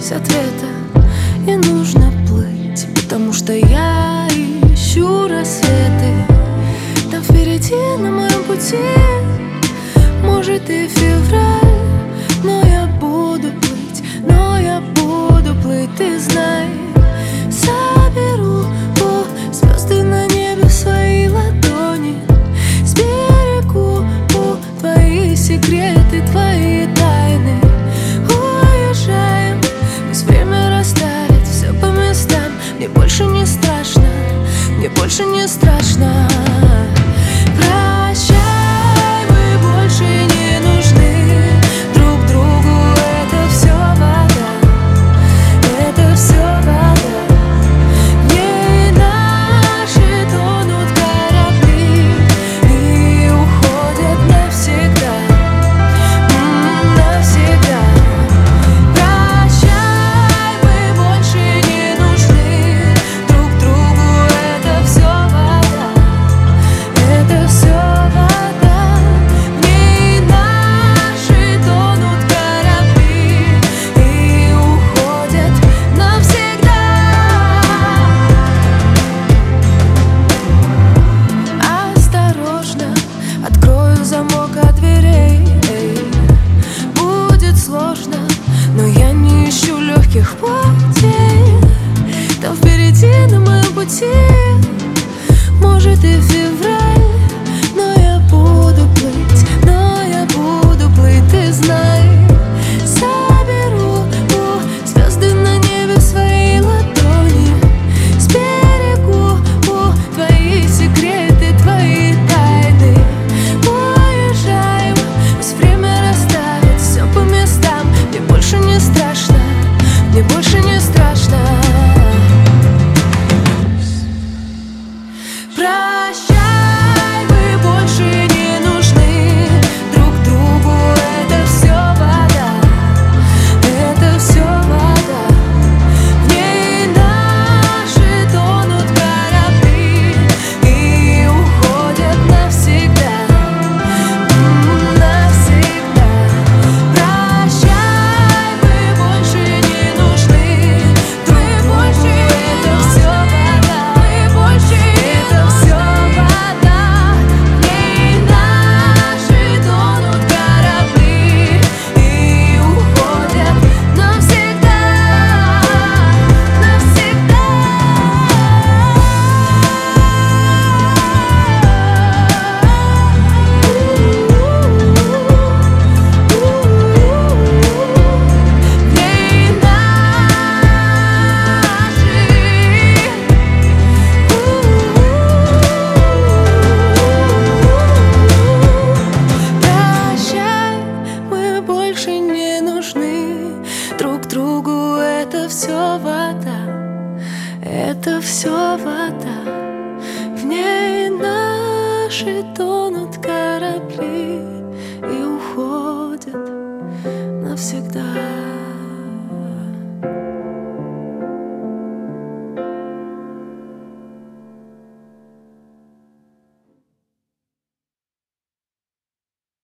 здесь ответа, и нужно плыть, потому что я ищу рассветы. Там впереди на моем пути, может и февраль, но я буду плыть, ты знай. Соберу звезды на небе в свои ладони, сберегу твои секреты, твои тайны. Уезжаем, пусть время расставит все по местам. Мне больше не страшно, мне больше не страшно. Прощай, мы больше не нужны друг другу, это все вода, это все вода. В ней наши тонут корабли и уходят навсегда, навсегда. Прощай, мы больше не нужны друг другу, это все вода, это все вода. В ней наши тонут корабли и уходят навсегда. Осторожно, открою замок от дверей. Будет сложно, но я не ищу легких путей.